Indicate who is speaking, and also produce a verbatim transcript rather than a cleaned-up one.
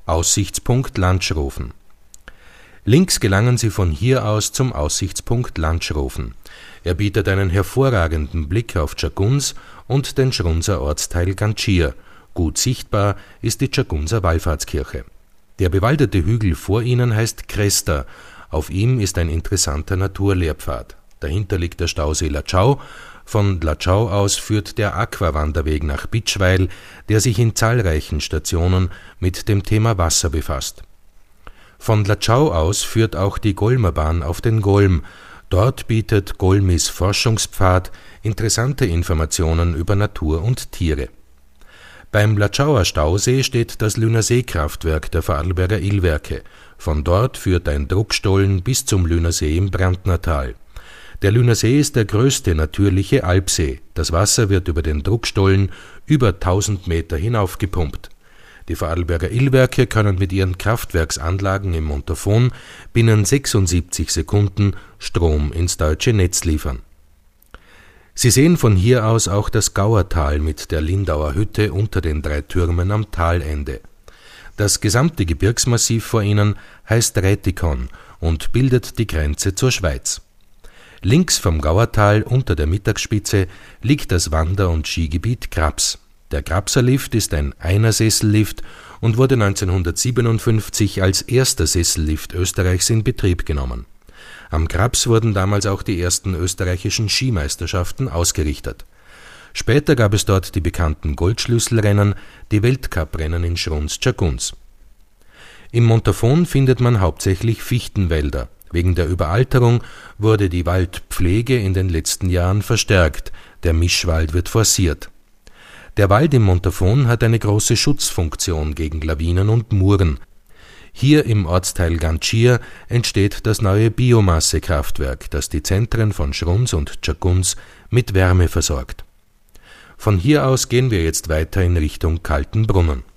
Speaker 1: Aussichtspunkt Landschrofen. Links gelangen Sie von hier aus zum Aussichtspunkt Landschrofen. Er bietet einen hervorragenden Blick auf Tschagguns und den Schrunzer Ortsteil Gantschier. Gut sichtbar ist die Tschaggunser Wallfahrtskirche. Der bewaldete Hügel vor Ihnen heißt Kresta. Auf ihm ist ein interessanter Naturlehrpfad. Dahinter liegt der Stausee Latschau. Von Latschau aus führt der Aquawanderweg nach Bitschweil, der sich in zahlreichen Stationen mit dem Thema Wasser befasst. Von Latschau aus führt auch die Golmerbahn auf den Golm. Dort bietet Golmis Forschungspfad interessante Informationen über Natur und Tiere. Beim Latschauer Stausee steht das Lünersee-Kraftwerk der Vorarlberger Illwerke. Von dort führt ein Druckstollen bis zum Lünersee im Brandnertal. Der Lünersee ist der größte natürliche Alpsee. Das Wasser wird über den Druckstollen über tausend Meter hinaufgepumpt. Die Vorarlberger Illwerke können mit ihren Kraftwerksanlagen im Montafon binnen sechsundsiebzig Sekunden Strom ins deutsche Netz liefern. Sie sehen von hier aus auch das Gauertal mit der Lindauer Hütte unter den drei Türmen am Talende. Das gesamte Gebirgsmassiv vor Ihnen heißt Rätikon und bildet die Grenze zur Schweiz. Links vom Gauertal unter der Mittagsspitze liegt das Wander- und Skigebiet Krabs. Der Krabser-Lift ist ein Einersessellift und wurde neunzehnhundertsiebenundfünfzig als erster Sessellift Österreichs in Betrieb genommen. Am Krabs wurden damals auch die ersten österreichischen Skimeisterschaften ausgerichtet. Später gab es dort die bekannten Goldschlüsselrennen, die Weltcuprennen in Schrunz-Tschagguns. Im Montafon findet man hauptsächlich Fichtenwälder. Wegen der Überalterung wurde die Waldpflege in den letzten Jahren verstärkt, der Mischwald wird forciert. Der Wald im Montafon hat eine große Schutzfunktion gegen Lawinen und Muren. Hier im Ortsteil Gantschier entsteht das neue Biomassekraftwerk, das die Zentren von Schrunz und Tschagguns mit Wärme versorgt. Von hier aus gehen wir jetzt weiter in Richtung Kaltenbrunnen.